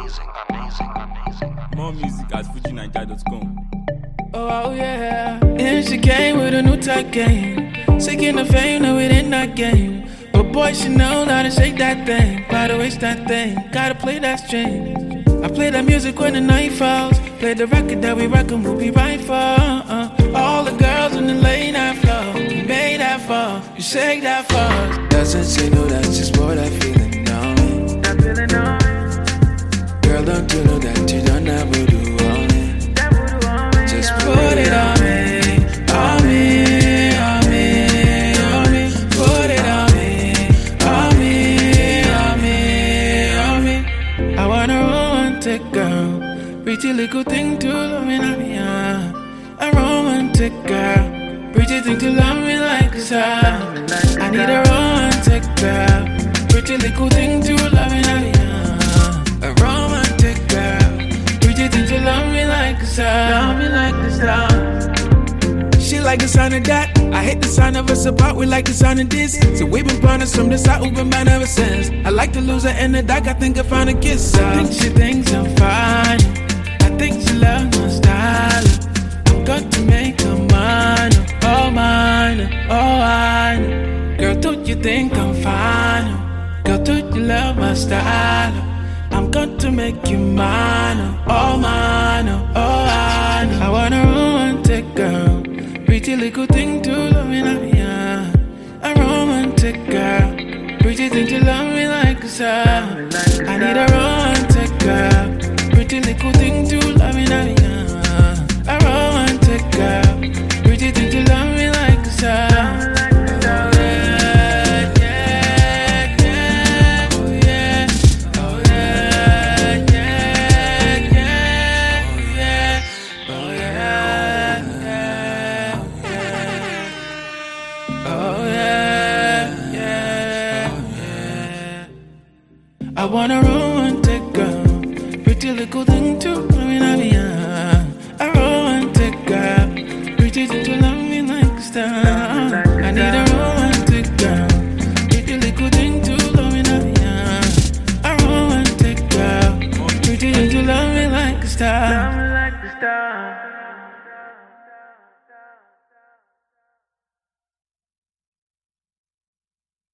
More music at FujiNiger.com. Oh yeah. And she came with a new tech game. Seeking the fame, no it ain't that game. But boy, she know how to shake that thing. By the waist that thing, gotta play that string. I play that music when the night falls. Play the record that we rock and we'll be right for. All the girls in the late night flow. You made that fall, you shake that fall. Doesn't say no, that's just more that feeling on me. That feeling on me. Girl, don't you know that you done that voodoo on me? Just put it on me, on me, on me, on me. Put it on me, on me, on me, on me. I wanna romantic girl, pretty little thing to love me, a romantic girl, pretty thing to love me like a star. I need a romantic girl, pretty little thing to love me, a romantic girl, pretty thing to love me like a star. Love me like a star. She like the sound of that. I hate the sound of us apart. We like the sound of this. So we've been partners from the start. We've been bad ever since. I like to lose her in the dark. I think I found a kiss. I think she thinks I'm fine. I think she loves my style. I've got to make her mine. Oh mine. Oh I know. Girl, don't you think I'm fine? Girl, don't you love my style? I'm got to make you mine. Oh mine. Oh I know. I want a romantic girl, pretty little thing to love me like, yeah. A romantic girl, pretty thing to love me like a star. I need a romantic girl, pretty little thing to love me like, yeah. A romantic girl, pretty thing to love me like a star. I want a romantic girl, pretty little thing to love me like, a romantic girl, pretty thing to love me like a star. I need a romantic girl, pretty little thing to love me like, a romantic girl, pretty thing to love me like a star.